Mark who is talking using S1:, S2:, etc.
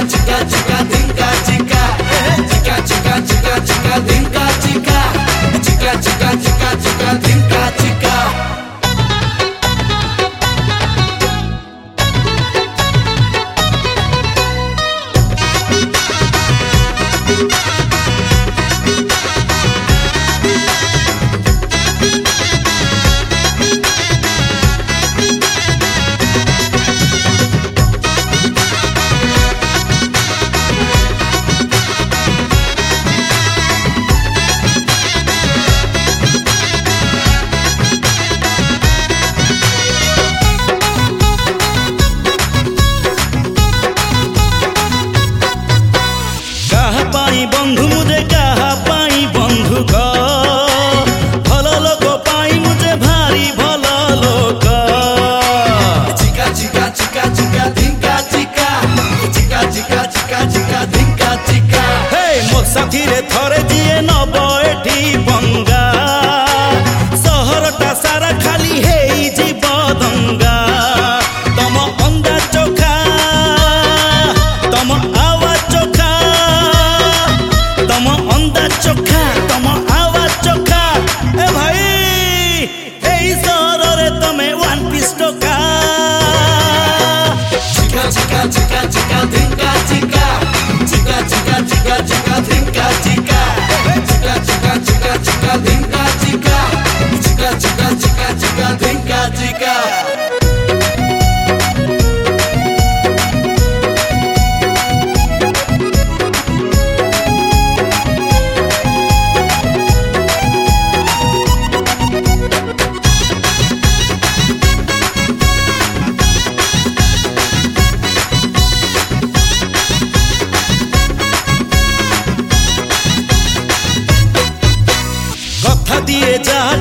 S1: chica chica dinka chica chica chica chica chica dinka chica chica chica chica chica dinka chica
S2: बंधु मुझे कहा पाई बंधु को भल लोक पाई मुझे भारी भल लोक
S1: चिका चिका चिका चिका धिंका चिका चिका चिका चिका चिका धिंका चिका
S2: हे मो साथी रे थरे जिए नब एठी बंगा सहरटा सारा खाली हेई जीव दंगा तम अंदा चोखा तम आवाज चोखा तम अंदा चोखा तम आवाज चोखा ए भाई एई सहर रे तमे वन पीस टोका
S1: चिका चिका चिका चिका धिंका चिका चिका चिका चिका चिका धिंका चिका चिका चिका चिका चिका धिंका चिका चिका चिका चिका चिका धिंका चिका
S2: कथा दिए जा